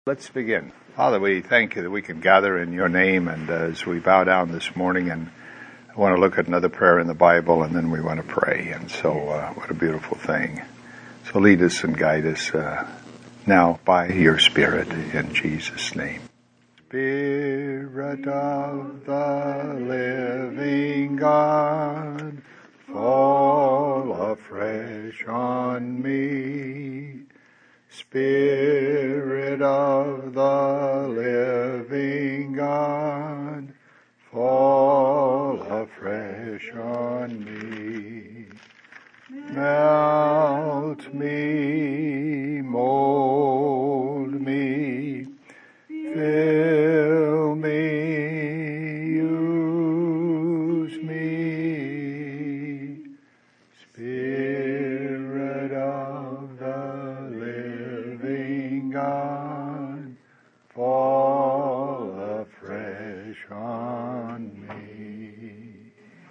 Let's begin. Father, we thank you that we can gather in your name, and as we bow down this morning, and I want to look at another prayer in the Bible, and then we want to pray. And so what a beautiful thing. So lead us and guide us now by your Spirit in Jesus' name. Spirit of the living God, fall afresh on me. Spirit of the living God, fall afresh on me. Melt me, mold me, fill me, use me. Spirit of the living God, fall afresh on me.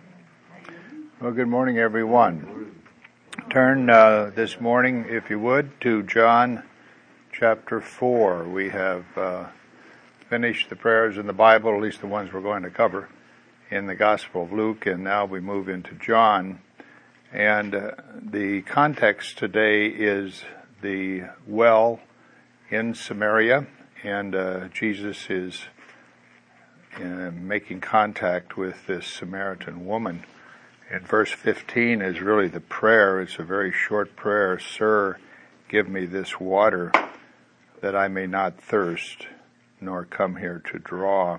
Well, good morning, everyone. Turn this morning, if you would, to John chapter 4. We have finished the prayers in the Bible, at least the ones we're going to cover, in the Gospel of Luke, and now we move into John. And the context today is the well in Samaria, and Jesus is making contact with this Samaritan woman. And verse 15 is really the prayer. It's a very short prayer. Sir, give me this water that I may not thirst, nor come here to draw.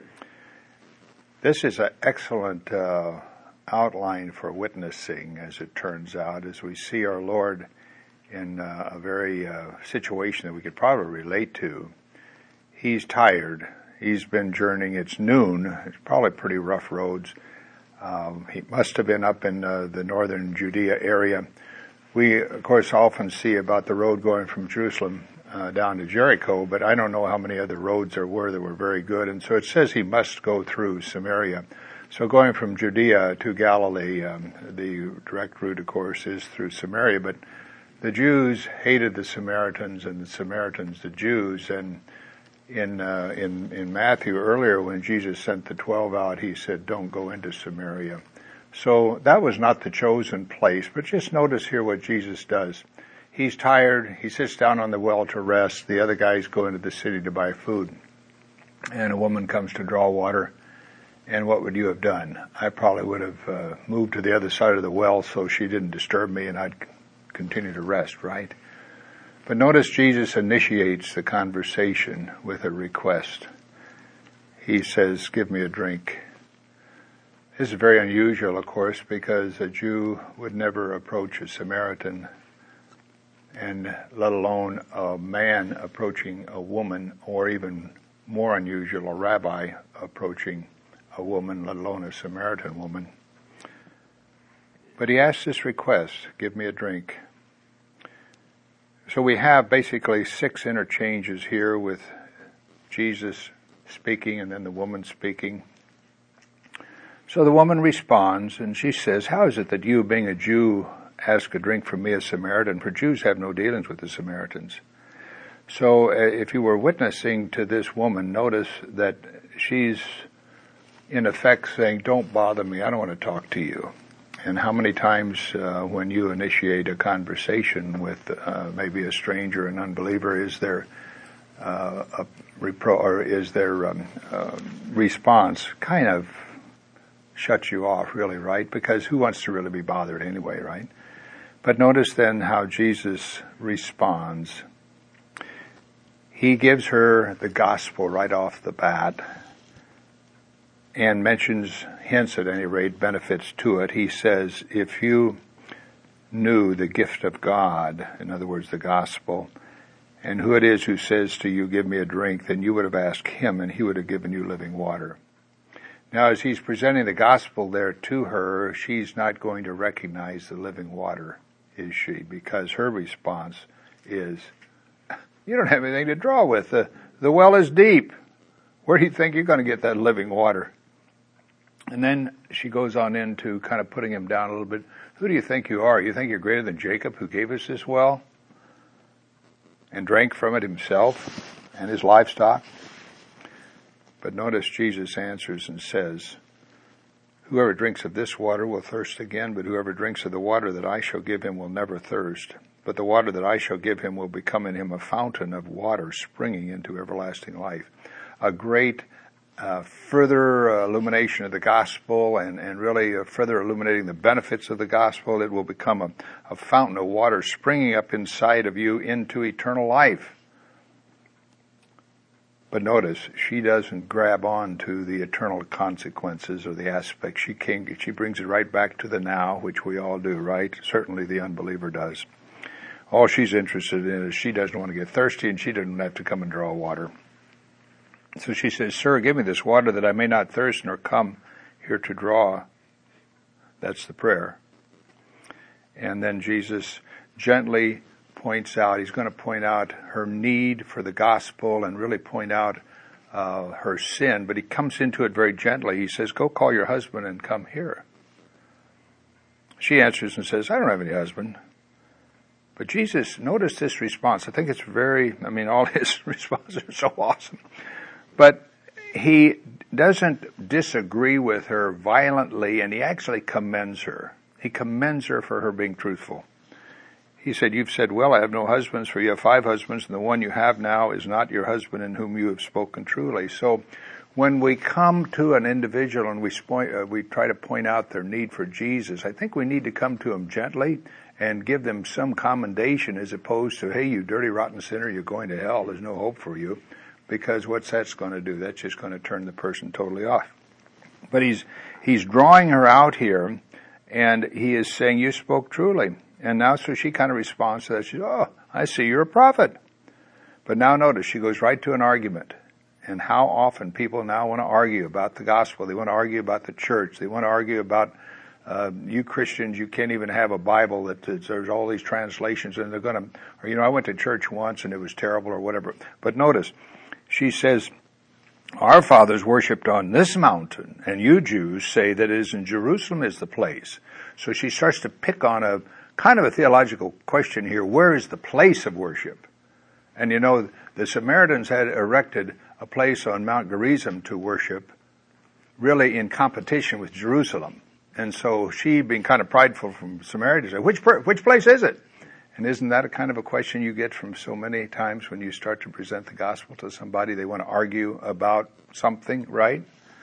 This is an excellent outline for witnessing, as it turns out, as we see our Lord in a very situation that we could probably relate to. He's tired. He's been journeying. It's noon. It's probably pretty rough roads. He must have been up in the northern Judea area. We, of course, often see about the road going from Jerusalem down to Jericho, but I don't know how many other roads there were that were very good. And so it says he must go through Samaria. So going from Judea to Galilee, the direct route, of course, is through Samaria. But the Jews hated the Samaritans, and the Samaritans the Jews. And in Matthew earlier, when Jesus sent the 12 out, he said, "Don't go into Samaria." So that was not the chosen place. But just notice here what Jesus does. He's tired. He sits down on the well to rest. The other guys go into the city to buy food, and a woman comes to draw water. And what would you have done? I probably would have moved to the other side of the well so she didn't disturb me and I'd continue to rest, right? But notice Jesus initiates the conversation with a request. He says, "Give me a drink." This is very unusual, of course, because a Jew would never approach a Samaritan, and let alone a man approaching a woman, or even more unusual, a rabbi approaching a woman, let alone a Samaritan woman. But he asks this request, "Give me a drink." So we have basically 6 interchanges here with Jesus speaking and then the woman speaking. So the woman responds and she says, "How is it that you, being a Jew, ask a drink from me, a Samaritan? For Jews have no dealings with the Samaritans." So if you were witnessing to this woman, notice that she's in effect saying, "Don't bother me, I don't want to talk to you." And how many times when you initiate a conversation with maybe a stranger, an unbeliever, is there response kind of shuts you off, really, right? Because who wants to really be bothered anyway, right? But notice then how Jesus responds. He gives her the gospel right off the bat, and mentions, hints at any rate, benefits to it. He says, if you knew the gift of God, in other words, the gospel, and who it is who says to you, "Give me a drink," then you would have asked him, and he would have given you living water. Now, as he's presenting the gospel there to her, she's not going to recognize the living water, is she? Because her response is, "You don't have anything to draw with. The well is deep. Where do you think you're going to get that living water?" And then she goes on into kind of putting him down a little bit. Who do you think you are? You think you're greater than Jacob, who gave us this well and drank from it himself? and his livestock? But notice Jesus answers and says, whoever drinks of this water will thirst again, but whoever drinks of the water that I shall give him will never thirst. But the water that I shall give him will become in him a fountain of water springing into everlasting life. A great further illumination of the gospel and really further illuminating the benefits of the gospel. It will become a fountain of water springing up inside of you into eternal life. But notice, she doesn't grab on to the eternal consequences or the aspects. She brings it right back to the now, which we all do, right? Certainly the unbeliever does. All she's interested in is she doesn't want to get thirsty and she doesn't have to come and draw water. So she says, Sir, give me this water that I may not thirst nor come here to draw. That's the prayer. And then Jesus gently points out, he's going to point out her need for the gospel and really point out her sin, but he comes into it very gently. He says, go call your husband and come here. She answers and says, I don't have any husband. But Jesus, notice this response. I think it's all his responses are so awesome. But he doesn't disagree with her violently, and he actually commends her. He commends her for her being truthful. He said, you've said, well, I have no husbands, for you have 5 husbands, and the one you have now is not your husband in whom you have spoken truly. So when we come to an individual and we try to point out their need for Jesus, I think we need to come to them gently and give them some commendation as opposed to, hey, you dirty, rotten sinner, you're going to hell, there's no hope for you. Because what's that's going to do? That's just going to turn the person totally off. But he's drawing her out here, and he is saying, you spoke truly. And now, so she kind of responds to that. She says, oh, I see you're a prophet. But now notice, she goes right to an argument. And how often people now want to argue about the gospel. They want to argue about the church. They want to argue about, you Christians, you can't even have a Bible that there's all these translations, and they're going to, or, I went to church once and it was terrible or whatever. But notice, she says, our fathers worshipped on this mountain, and you Jews say that it is in Jerusalem is the place. So she starts to pick on a kind of a theological question here. Where is the place of worship? And the Samaritans had erected a place on Mount Gerizim to worship, really in competition with Jerusalem. And so she, being kind of prideful from Samaria, said, which place is it? And isn't that a kind of a question you get from so many times when you start to present the gospel to somebody? They want to argue about something, right?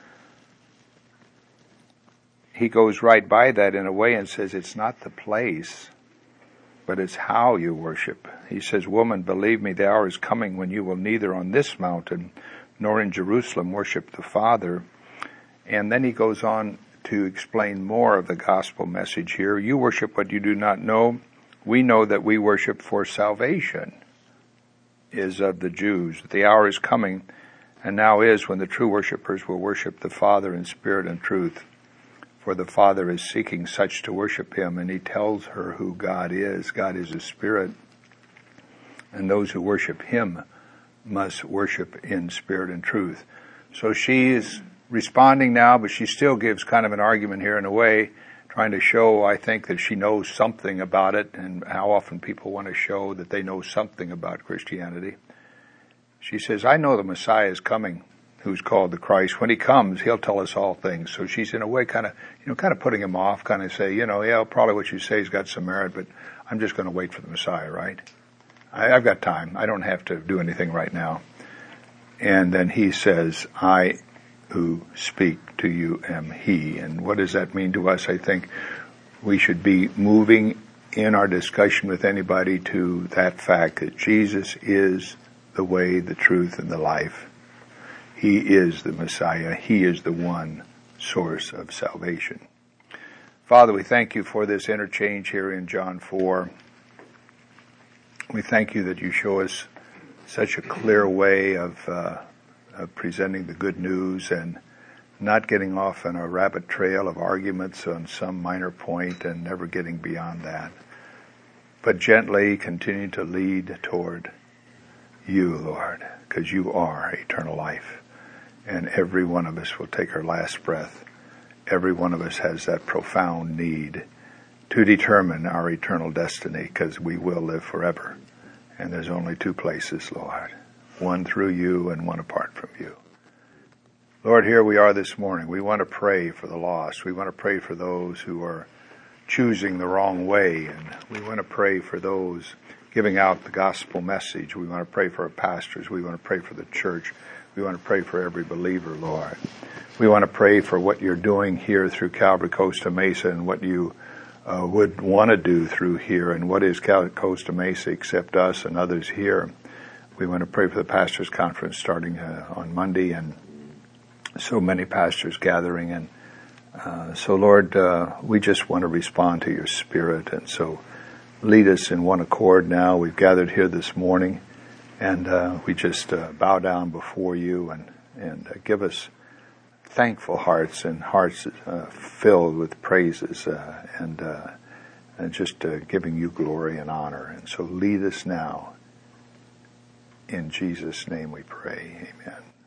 He goes right by that in a way and says it's not the place, but it's how you worship. He says, woman, believe me, the hour is coming when you will neither on this mountain nor in Jerusalem worship the Father. And then he goes on to explain more of the gospel message here. You worship what you do not know. We know that we worship for salvation is of the Jews. The hour is coming, and now is, when the true worshipers will worship the Father in spirit and truth. For the Father is seeking such to worship him, and he tells her who God is. God is a spirit, and those who worship him must worship in spirit and truth. So she is responding now, but she still gives kind of an argument here in a way, trying to show, I think, that she knows something about it, and how often people want to show that they know something about Christianity. She says, I know the Messiah is coming, who's called the Christ. When he comes, he'll tell us all things. So she's in a way kind of putting him off, kind of say, yeah, probably what you say has got some merit, but I'm just going to wait for the Messiah, right? I've got time. I don't have to do anything right now. And then he says, I who speak to you am he. And what does that mean to us? I think we should be moving in our discussion with anybody to that fact that Jesus is the way, the truth, and the life. He is the Messiah. He is the one source of salvation. Father, we thank you for this interchange here in John 4. We thank you that you show us such a clear way of presenting the good news and not getting off on a rabbit trail of arguments on some minor point and never getting beyond that, but gently continue to lead toward you, Lord, because you are eternal life. And every one of us will take our last breath. Every one of us has that profound need to determine our eternal destiny, because we will live forever. And there's only 2 places, Lord. one through you and one apart from you. Lord, here we are this morning. We want to pray for the lost. We want to pray for those who are choosing the wrong way, and we want to pray for those giving out the gospel message. We want to pray for our pastors. We want to pray for the church. We want to pray for every believer, Lord. We want to pray for what you're doing here through Calvary Costa Mesa and what you would want to do through here. And what is Costa Mesa except us and others here? We want to pray for the pastors' conference starting on Monday, and so many pastors gathering. And so, Lord, we just want to respond to your Spirit. And so lead us in one accord now. We've gathered here this morning, and we just bow down before you and give us thankful hearts and hearts filled with praises and just giving you glory and honor. And so lead us now. In Jesus' name we pray. Amen.